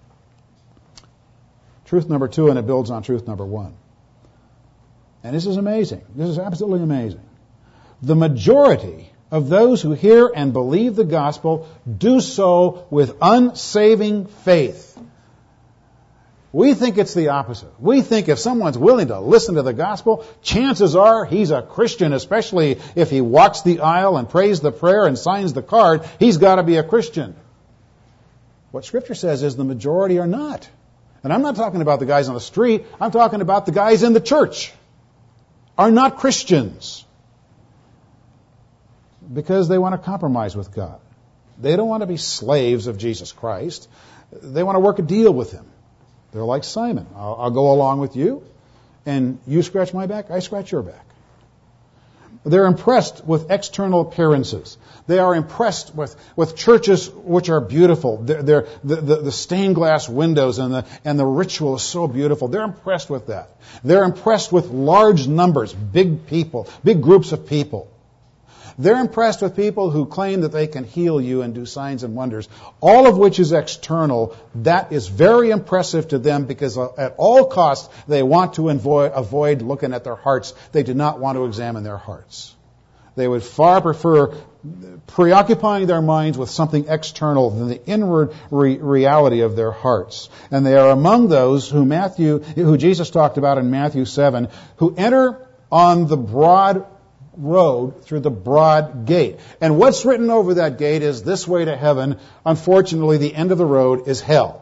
Truth number two, and it builds on truth number one. And this is amazing. This is absolutely amazing. The majority of those who hear and believe the gospel do so with unsaving faith. We think it's the opposite. We think if someone's willing to listen to the gospel, chances are he's a Christian, especially if he walks the aisle and prays the prayer and signs the card, he's got to be a Christian. What Scripture says is the majority are not. And I'm not talking about the guys on the street. I'm talking about the guys in the church are not Christians because they want to compromise with God. They don't want to be slaves of Jesus Christ. They want to work a deal with Him. They're like Simon. I'll, I'll go along with you, and you scratch my back, I scratch your back. They're impressed with external appearances. They are impressed with, with churches which are beautiful. They're, they're, the, the, the stained glass windows and the, and the ritual is so beautiful. They're impressed with that. They're impressed with large numbers, big people, big groups of people. They're impressed with people who claim that they can heal you and do signs and wonders, all of which is external. That is very impressive to them because at all costs they want to avoid, avoid looking at their hearts. They do not want to examine their hearts. They would far prefer preoccupying their minds with something external than the inward re- reality of their hearts. And they are among those who Matthew, who Jesus talked about in Matthew seven, who enter on the broad road through the broad gate. And what's written over that gate is this way to heaven. Unfortunately, the end of the road is hell.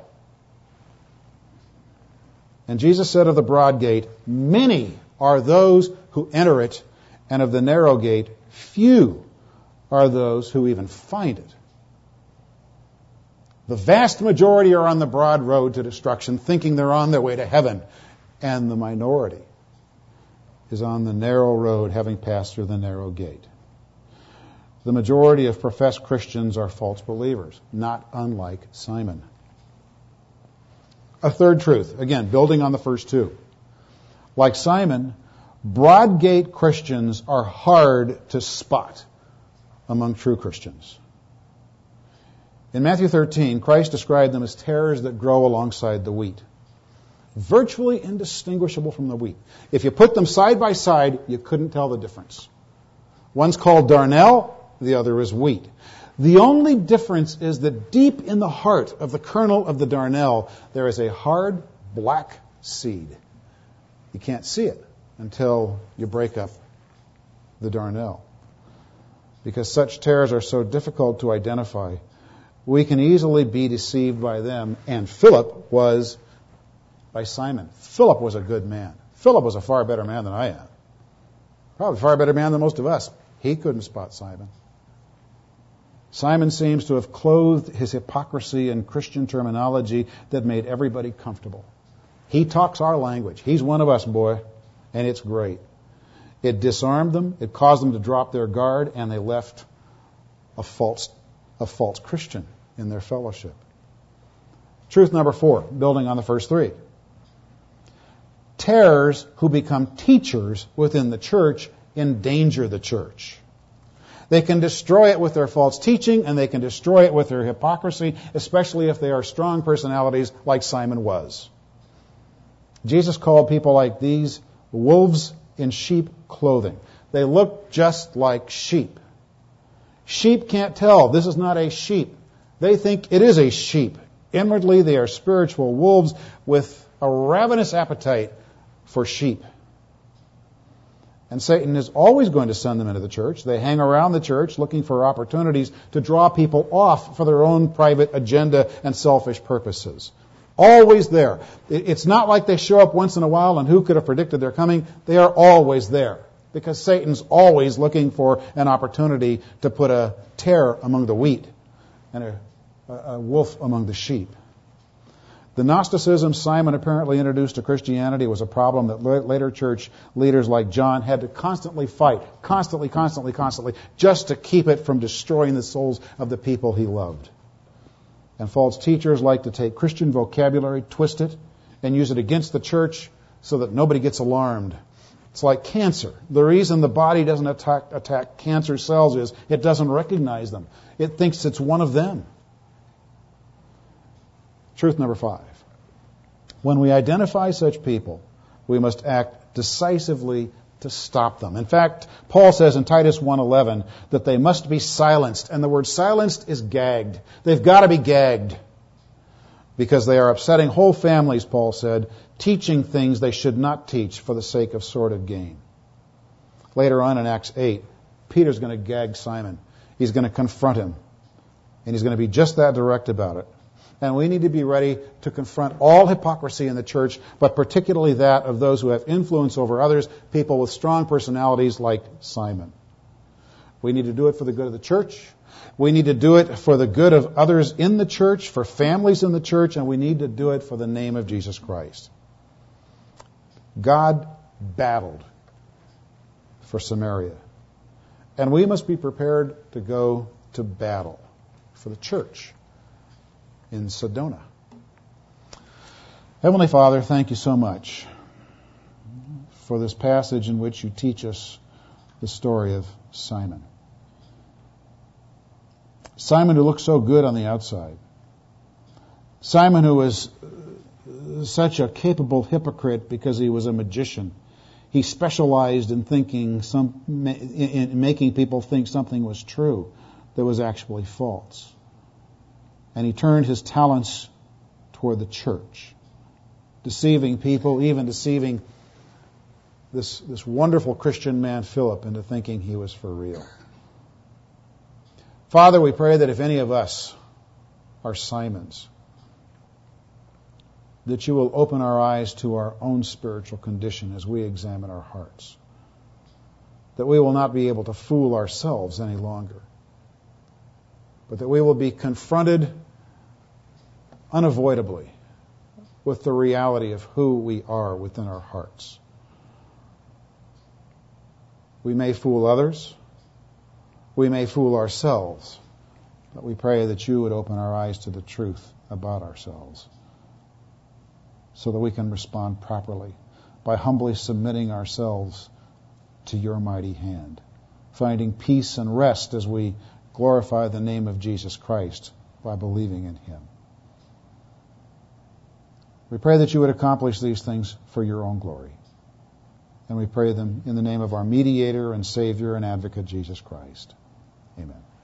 And Jesus said of the broad gate, many are those who enter it, and of the narrow gate, few are those who even find it. The vast majority are on the broad road to destruction, thinking they're on their way to heaven, and the minority is on the narrow road, having passed through the narrow gate. The majority of professed Christians are false believers, not unlike Simon. A third truth, again, building on the first two. Like Simon, broad gate Christians are hard to spot among true Christians. In Matthew thirteen, Christ described them as tares that grow alongside the wheat. Virtually indistinguishable from the wheat. If you put them side by side, you couldn't tell the difference. One's called darnel, the other is wheat. The only difference is that deep in the heart of the kernel of the darnel, there is a hard black seed. You can't see it until you break up the darnel. Because such tares are so difficult to identify, we can easily be deceived by them, and Philip was by Simon. Philip was a good man. Philip was a far better man than I am. Probably a far better man than most of us. He couldn't spot Simon. Simon seems to have clothed his hypocrisy in Christian terminology that made everybody comfortable. He talks our language. He's one of us, boy, and it's great. It disarmed them. It caused them to drop their guard, and they left a false, a false Christian in their fellowship. Truth number four, building on the first three. Terrors who become teachers within the church endanger the church. They can destroy it with their false teaching, and they can destroy it with their hypocrisy, especially if they are strong personalities like Simon was. Jesus called people like these wolves in sheep clothing. They look just like sheep. Sheep can't tell this is not a sheep. They think it is a sheep. Inwardly, they are spiritual wolves with a ravenous appetite for sheep. And Satan is always going to send them into the church. They hang around the church looking for opportunities to draw people off for their own private agenda and selfish purposes. Always there. It's not like they show up once in a while and who could have predicted their coming. They are always there because Satan's always looking for an opportunity to put a tare among the wheat and a, a wolf among the sheep. The Gnosticism Simon apparently introduced to Christianity was a problem that later church leaders like John had to constantly fight, constantly, constantly, constantly, just to keep it from destroying the souls of the people he loved. And false teachers like to take Christian vocabulary, twist it, and use it against the church so that nobody gets alarmed. It's like cancer. The reason the body doesn't attack, attack cancer cells is it doesn't recognize them. It thinks it's one of them. Truth number five. When we identify such people, we must act decisively to stop them. In fact, Paul says in Titus one eleven that they must be silenced. And the word silenced is gagged. They've got to be gagged because they are upsetting whole families, Paul said, teaching things they should not teach for the sake of sordid gain. Later on in Acts eight, Peter's going to gag Simon. He's going to confront him. And he's going to be just that direct about it. And we need to be ready to confront all hypocrisy in the church, but particularly that of those who have influence over others, people with strong personalities like Simon. We need to do it for the good of the church. We need to do it for the good of others in the church, for families in the church, and we need to do it for the name of Jesus Christ. God battled for Samaria, and we must be prepared to go to battle for the church in Sedona. Heavenly Father, thank you so much for this passage in which you teach us the story of Simon. Simon who looked so good on the outside. Simon who was such a capable hypocrite because he was a magician. He specialized in thinking some, in making people think something was true that was actually false. And he turned his talents toward the church, deceiving people, even deceiving this, this wonderful Christian man, Philip, into thinking he was for real. Father, we pray that if any of us are Simons, that you will open our eyes to our own spiritual condition as we examine our hearts, that we will not be able to fool ourselves any longer, but that we will be confronted unavoidably with the reality of who we are within our hearts. We may fool others, we may fool ourselves, but we pray that you would open our eyes to the truth about ourselves so that we can respond properly by humbly submitting ourselves to your mighty hand, finding peace and rest as we glorify the name of Jesus Christ by believing in him. We pray that you would accomplish these things for your own glory. And we pray them in the name of our mediator and Savior and advocate, Jesus Christ. Amen.